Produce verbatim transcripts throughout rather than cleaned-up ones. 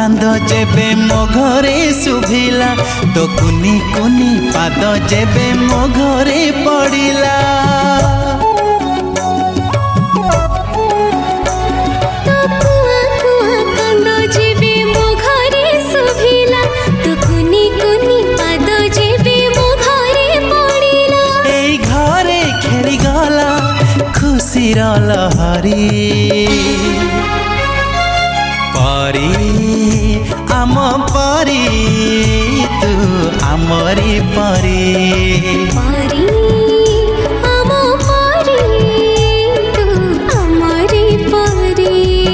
कांद जेबे मो घरे शुभिला तो कुनी कुनी पाद जेबे मो घरे पड़िला लहरी परी आम परी तू आमरी परी परी आम परी तू आमरी परी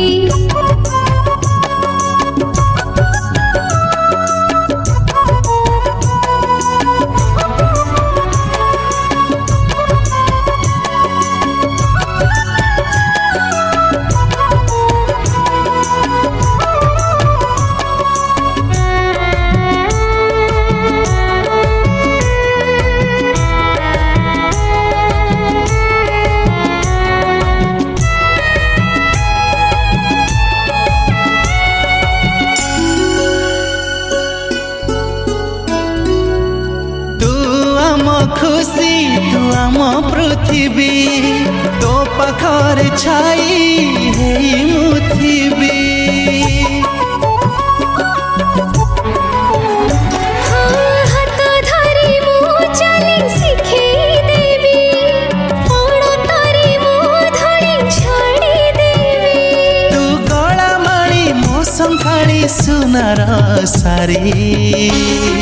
खुशी तू आम पृथ्वी तो पाखर छाई हेई मुथिबी हाथ धरी मु चली शिखेई देवी प्राण तारी मु धरी छाड़ी देवी तू गला माली मो संखाड़ी सुनार सारी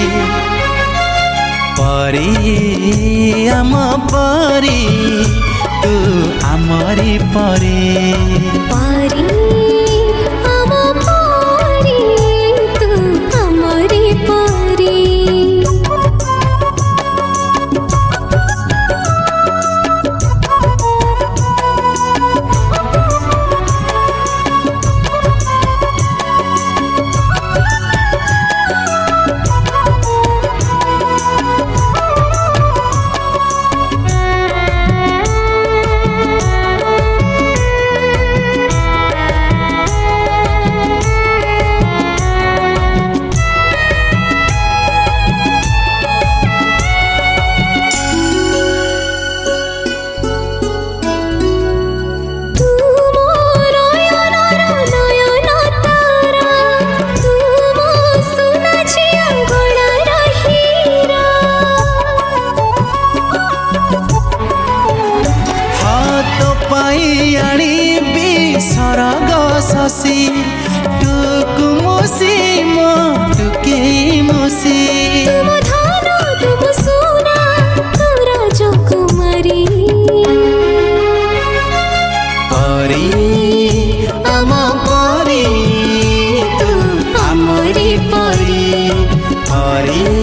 परी आम परी तू आमरी परी परी आम परी तू आमरी परी सरग शशि टुकु मुसी मो टुके मुसी तुम धन तुम सोना तुम राजकुमारी परी आम परी तू आमरी परी परी